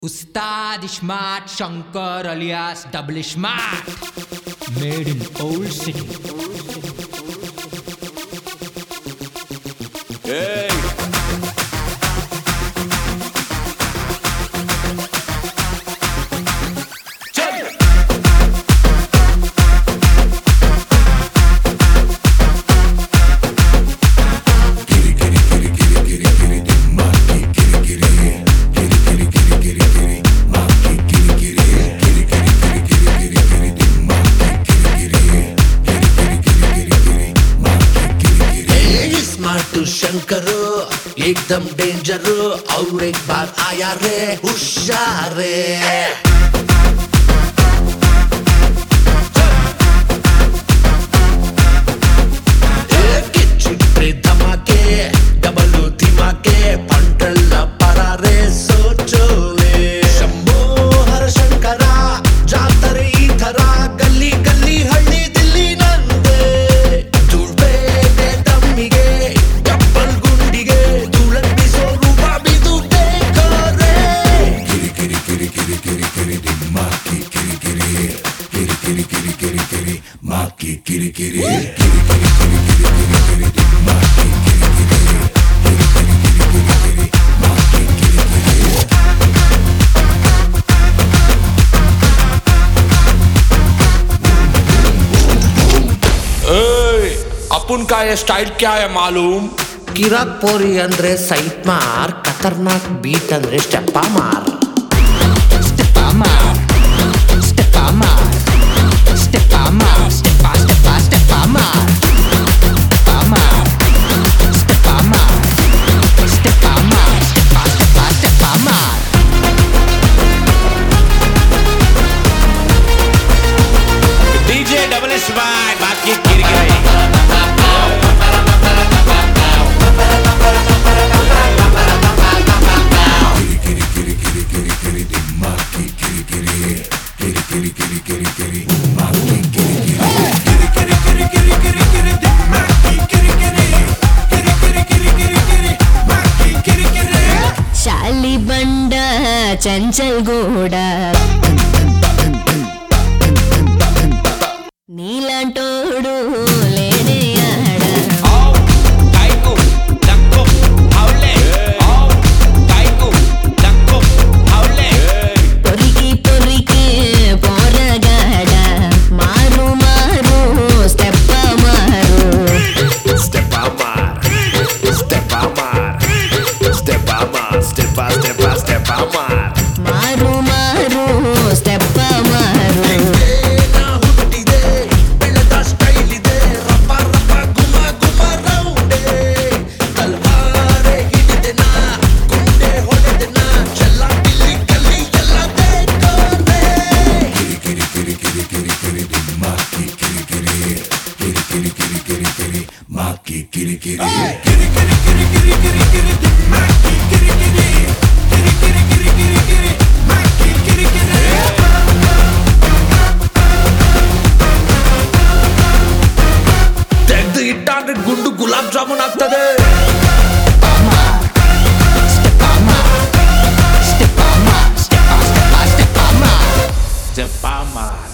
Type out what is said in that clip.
Ustad Smart Shankar alias Double Smart, made in Old City. Hey. शंकरो एकदम danger और एक बार आया रे होशियार रे। चिट्टे धमाके डबल धीमाके पंटल परा रे सोचोले शंभो हर शंकरा जातरे ಈ ಥರ ಗಲ್ಲಿ ಗಲ್ಲಿ ಹಳ್ಳಿ ದಿಲ್ಲಿ ನಂದೆ ದುಳ್ಬೇಟೆ ತಮ್ಮಿಗೆ ಡಬ್ಬಲ್ ಗುಂಡಿಗೆ ದುಳಂಬಿಸೋ ರೂಪ ಬಿದು ಬೇಕರೆ ಕಿರಿ ಕಿರಿ ಕಿರಿ ಕಿರಿ ಕಿರಿ ಕಿರಿ ದಿಮ್ಮಾಕಿ ಕಿರಿ ಕಿರಿ ಕಿರಿ ಕಿರಿ ಕಿರಿ ಕಿರಿ ಕಿರಿ ಮಾಕಿ ಕಿರಿ ಕಿರಿ ಕಿರಿ ಕಿರಿ ಕಿರಿ ಕಿರಿ ಕಿರಿ ಕಿರಿ ದಿಮ್ಮಾಕಿ ಕಿರಿ ಕಿರಿ ಕಿರಿ ಕಿರಿ ಕಿರಿ ಕಿರಿ ಕಿರಿ ಮಾಕಿ ಕಿರಿ ಕಿರಿ। अपन का ये स्टाइल क्या है मालूम? ಕಿರಾಕ್ ಪೋರಿ ಅಂದ್ರೆ ಸೈಟ್ ಮಾರ್, ಖತರ್ನಾಕ್ ಬೀಟ್ ಅಂದ್ರೆ ಸ್ಟೆಪ್ಪ ಮಾರ್. Steppa mar, steppa mar, steppa mar, steppa steppa steppa mar, steppa mar, steppa mar, steppa mar, steppa steppa steppa mar. DJ Double Smart बाकी गिर गई। ಶಾಲಿ ಬಂಡ ಚಂಚಲ್ ಗೂಡ ನೀಲಾಂಟೋಡು ಲೇಡೆಯಾಡ పొరికి పొరికి పోరగాడ మారు మారు స్టెప్ప మారు Steppa mar, steppa mar, steppa mar, steppa steppa steppa mar. మారు మారు స్టెప్ప మారు ತೆಗ್ದು ಇಟ್ಟಾಂದ್ರೆ ಗುಂಡು ಗುಲಾಬ್ ಜಾಮೂನ್ ಆಗ್ತದೆ. Steppa mar, steppa mar, steppa steppa steppa mar. Steppa mar.